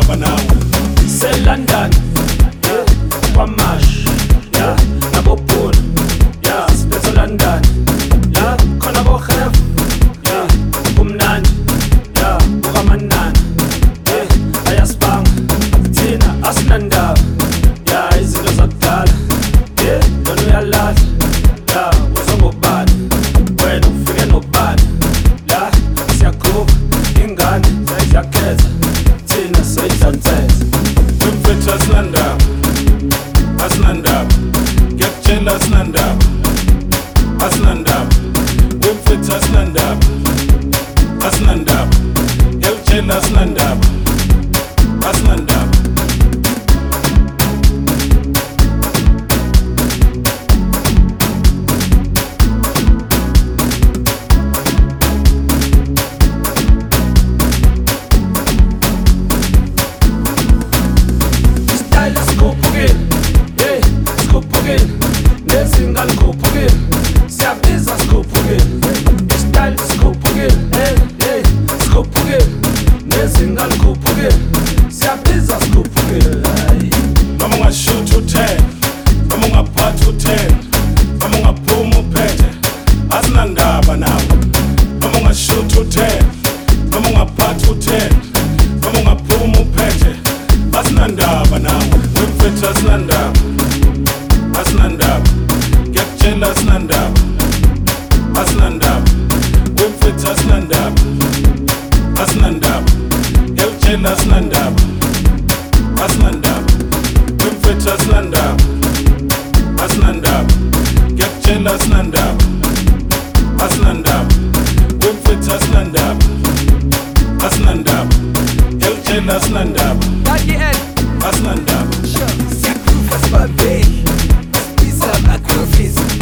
asinandaba nawe. Se-London, yeah, kwamash, yeah, nabopuna, yeah, siphethe London, yeah, khona bohef, yeah, kumnandi, yeah, kukamanani, yeah, ayasibanga, thina asinandaba, yeah, izinto zakudala, yeah, lona uyalahla, yeah, uzongobani, wena ufike nobani, la, siyakhupha, ingane, ziyakhetha, thina seyidlanseza. Wemfethu asinandaba, asinandaba, ngiyakutshela asinandaba, asinandaba. Wemfethu asinandaba, asinandaba, ngiyakutshela asinandaba, asinandaba. Style sikhuphukile, hey, sikhuphukile, nezinga likhuphukile, siyabiza sikhuphukile, style sikhuphukile, hey, sikhuphukile, nezinga likhuphukile, siyabiza sikhuphukile. Noma ungashuthi u-10, noma ungaphathi u-10, noma ungaphuma uphethe, asinandaba nawe. Noma ungashuthi u-10, noma ungaphathi u-10, noma ungaphuma uphethe, asinandaba nawe. Wemfethu asinandaba, asinandaba, ngiyakutshela asinandaba, asinandaba. Wemfethu asinandaba, asinandaba, ngiyakutshela asinandaba, asinandaba. Wemfethu asinandaba, asinandaba, ngiyakutshela asinandaba, asinandaba. Wemfethu asinandaba, asinandaba, ngiyakutshela asinandaba, asinandaba. Siyakhupha sibabheki, sibisa abagrofisi